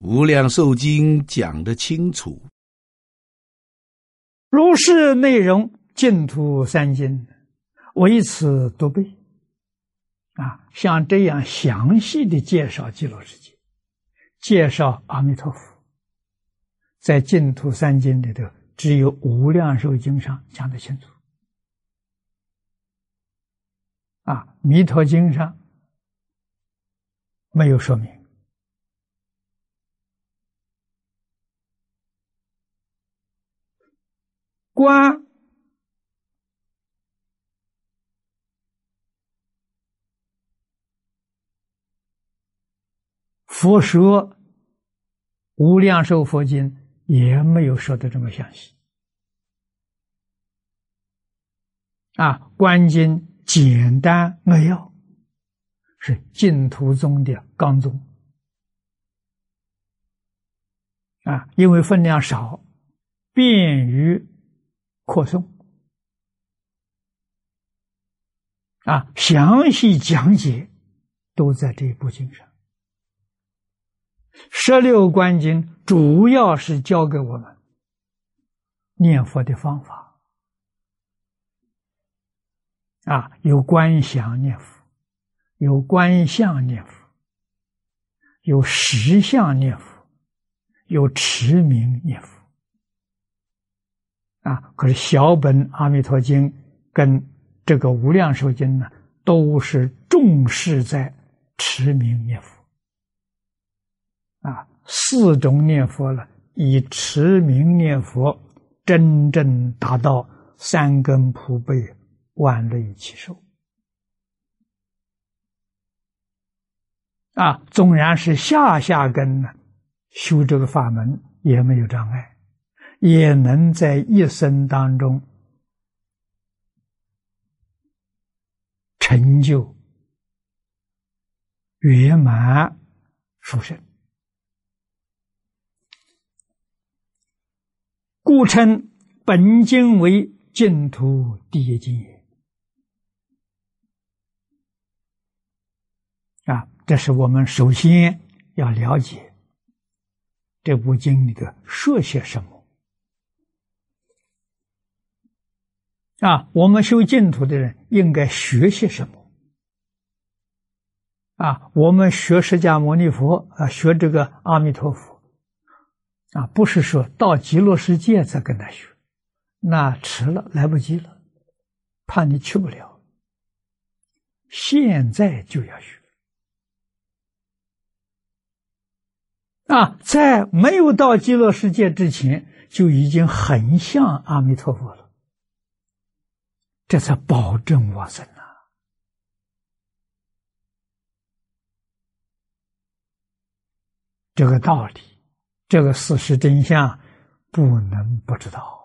无量寿经讲得清楚， 如是内容，净土三经为此独备。像这样详细的介绍极乐世界，介绍阿弥陀佛，在净土三经里头，只有无量寿经上讲得清楚。弥陀经上没有说明。观佛说无量寿佛经也没有说的这么详细。观经简单扼要，是净土宗的纲宗。因为分量少，便于扩诵。详细讲解都在这部经上。16观经主要是教给我们念佛的方法。有观想念佛，有观相念佛，有实相念佛，有持名念佛。可是小本阿弥陀经跟这个无量寿经呢，都是重视在持名念佛。4种念佛了，以持名念佛真正达到三根普被，万类齐受。纵然是下根呢，修这个法门也没有障碍，也能在一生当中成就圆满殊胜。故称本经为净土第一经也。这是我们首先要了解这部经里的说些什么。我们修净土的人应该学些什么？我们学释迦牟尼佛，学这个阿弥陀佛，不是说到极乐世界才跟他学，那迟了，来不及了，怕你去不了。现在就要学。在没有到极乐世界之前，就已经很像阿弥陀佛了，这才保证往生啊！这个道理，这个事实真相，不能不知道。